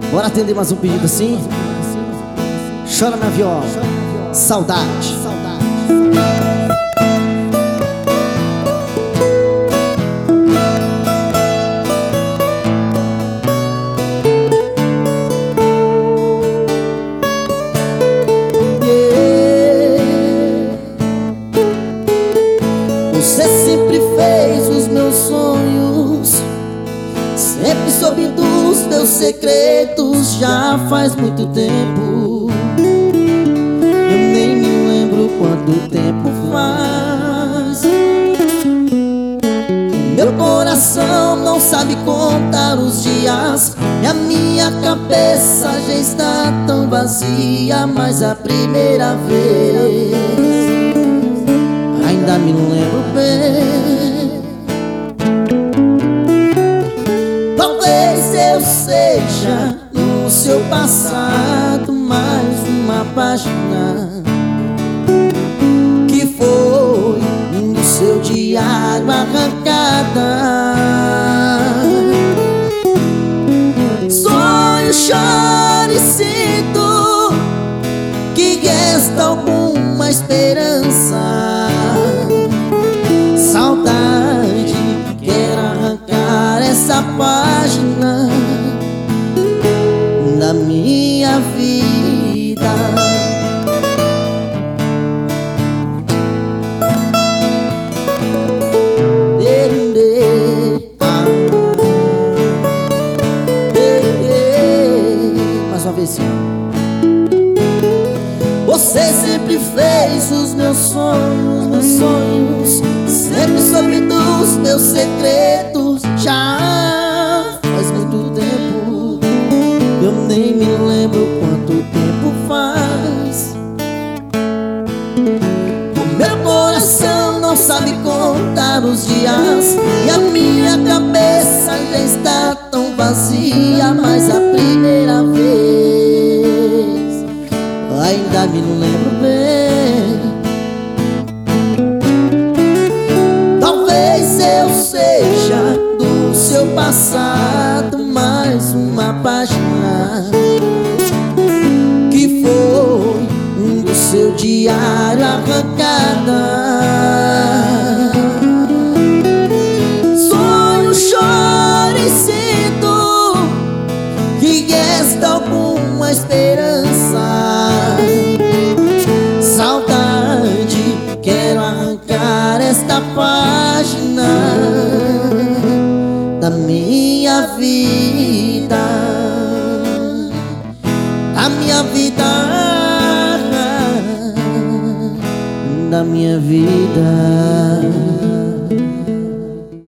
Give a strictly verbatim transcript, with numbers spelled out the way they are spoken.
Bora atender mais um pedido assim? Chora minha viola, saudade. Você sempre fez os meus sonhos, sempre soube dos meus segredos. Já faz muito tempo, eu nem me lembro quanto tempo faz. Meu coração não sabe contar os dias, e a minha cabeça já está tão vazia. Mas a primeira vez ainda me lembro bem. Talvez eu seja no seu passado mais uma página que foi do seu diário arrancada. Sonho, choro e sinto que resta alguma esperança. Saudade, quero arrancar essa página da minha vida. Mais uma vez. Você sempre fez os meus sonhos, meus sonhos, sempre soube dos meus segredos. Já faz muito tempo, eu nem me lembro quanto tempo faz. O meu coração não sabe contar os dias, e a minha cabeça já está tão vazia. Mas a primeira vez ainda me lembro bem. Talvez eu seja do seu passado mais uma página que foi do seu diário arrancada. Sonho, choro e sinto que resta alguma esperança. Saudade, quero arrancar esta página da minha vida, da minha vida, da minha vida.